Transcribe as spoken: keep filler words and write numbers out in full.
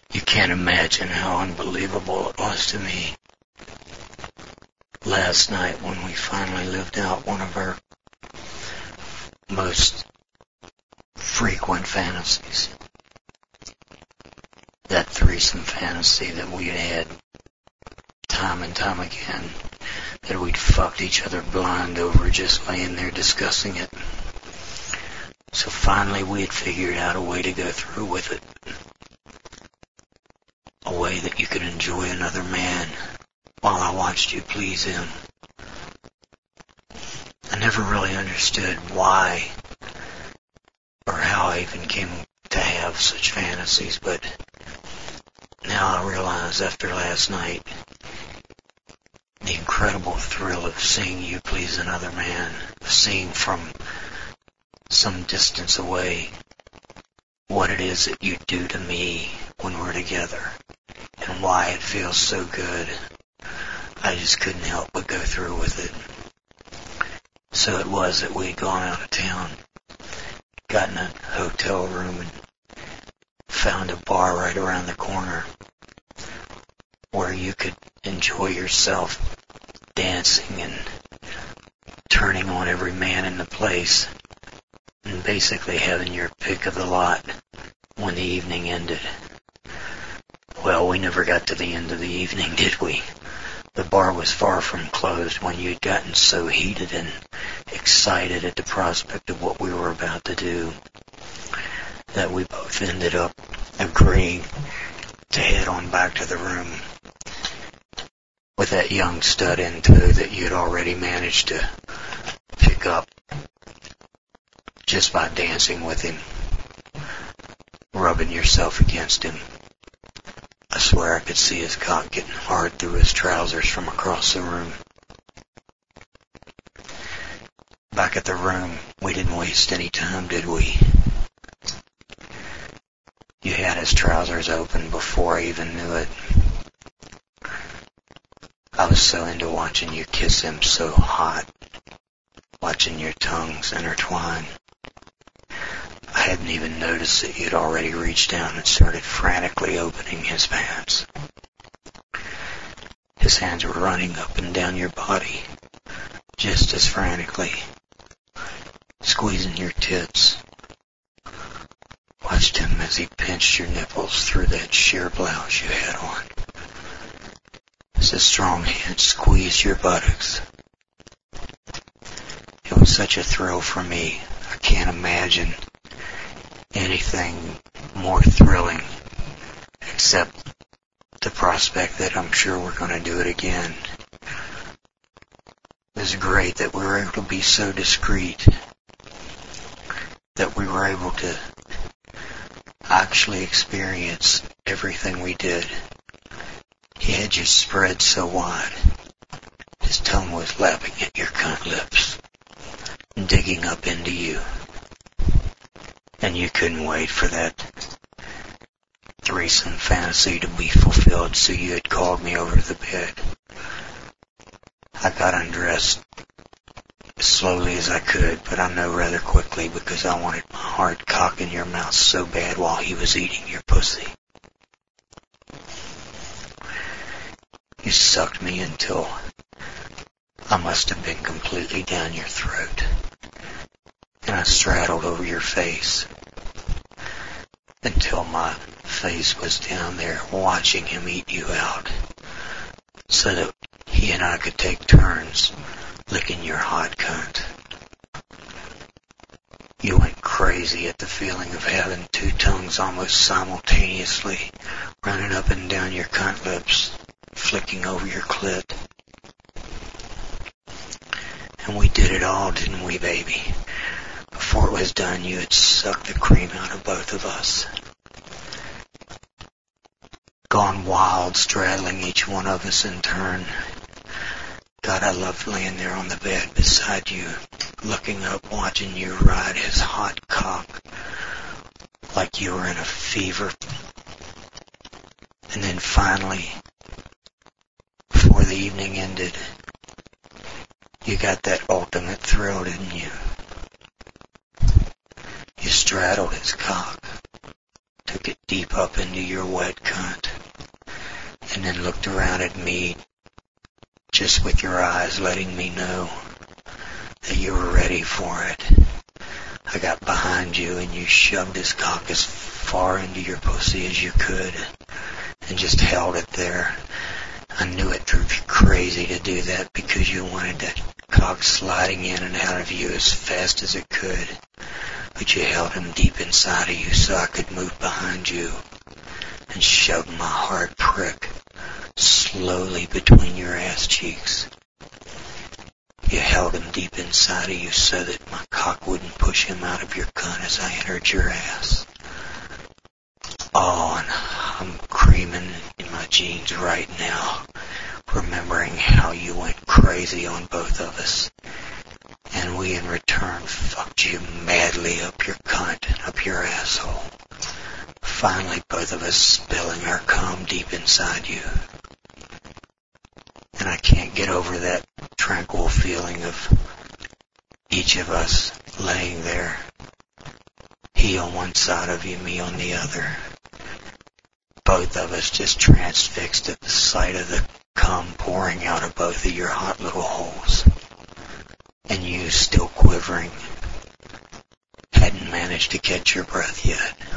You can't imagine how unbelievable it was to me last night when we finally lived out one of our most frequent fantasies. That threesome fantasy that we had had time and time again, that we'd fucked each other blind over just laying there discussing it. So finally we had figured out a way to go through with it. A way that you could enjoy another man while I watched you please him. I never really understood why or how I even came to have such fantasies, but now I realize after last night the incredible thrill of seeing you please another man, of seeing from some distance away what it is that you do to me when we're together, and why it feels so good. I just couldn't help but go through with it. So it was that we'd gone out of town, gotten a hotel room, and found a bar right around the corner where you could enjoy yourself dancing and turning on every man in the place, and basically having your pick of the lot when the evening ended. Well, we never got to the end of the evening, did we? The bar was far from closed when you'd gotten so heated and excited at the prospect of what we were about to do that we both ended up agreeing to head on back to the room with that young stud in tow that you'd already managed to pick up just by dancing with him, rubbing yourself against him. I swear I could see his cock getting hard through his trousers from across the room. Back at the room, we didn't waste any time, did we? You had his trousers open before I even knew it. I was so into watching you kiss him so hot, watching your tongues intertwine. I hadn't even noticed that you'd already reached down and started frantically opening his pants. His hands were running up and down your body, just as frantically, squeezing your tits. Watched him as he pinched your nipples through that sheer blouse you had on, as his strong hand squeezed your buttocks. It was such a thrill for me, I can't imagine anything more thrilling, except the prospect that I'm sure we're going to do it again. It was great that we were able to be so discreet, that we were able to actually experience everything we did. He had you spread so wide, his tongue was lapping at your cunt lips, digging up into you. And you couldn't wait for that threesome fantasy to be fulfilled, so you had called me over to the bed. I got undressed as slowly as I could, but I know rather quickly, because I wanted my hard cock in your mouth so bad while he was eating your pussy. You sucked me until I must have been completely down your throat, and I straddled over your face until my face was down there watching him eat you out, so that he and I could take turns licking your hot cunt. You went crazy at the feeling of having two tongues almost simultaneously running up and down your cunt lips, flicking over your clit. And we did it all, didn't we, baby? Before it was done, you had sucked the cream out of both of us. Gone wild, straddling each one of us in turn. God, I loved laying there on the bed beside you, looking up, watching you ride his hot cock like you were in a fever. And then finally, before the evening ended, you got that ultimate thrill, didn't you? You straddled his cock, took it deep up into your wet cunt, and then looked around at me, just with your eyes letting me know that you were ready for it. I got behind you and you shoved his cock as far into your pussy as you could and just held it there. I knew it drove you crazy to do that because you wanted that cock sliding in and out of you as fast as it could. But you held him deep inside of you so I could move behind you and shoved my hard prick slowly between your ass cheeks. You held him deep inside of you so that my cock wouldn't push him out of your cunt as I entered your ass. Oh, and I'm creaming in my jeans right now, remembering how you went crazy on both of us. And we in return fucked you madly up your cunt, up your asshole. Finally, both of us spilling our cum deep inside you. And I can't get over that tranquil feeling of each of us laying there, he on one side of you, me on the other. Both of us just transfixed at the sight of the cum pouring out of both of your hot little holes. And you still quivering, hadn't managed to catch your breath yet.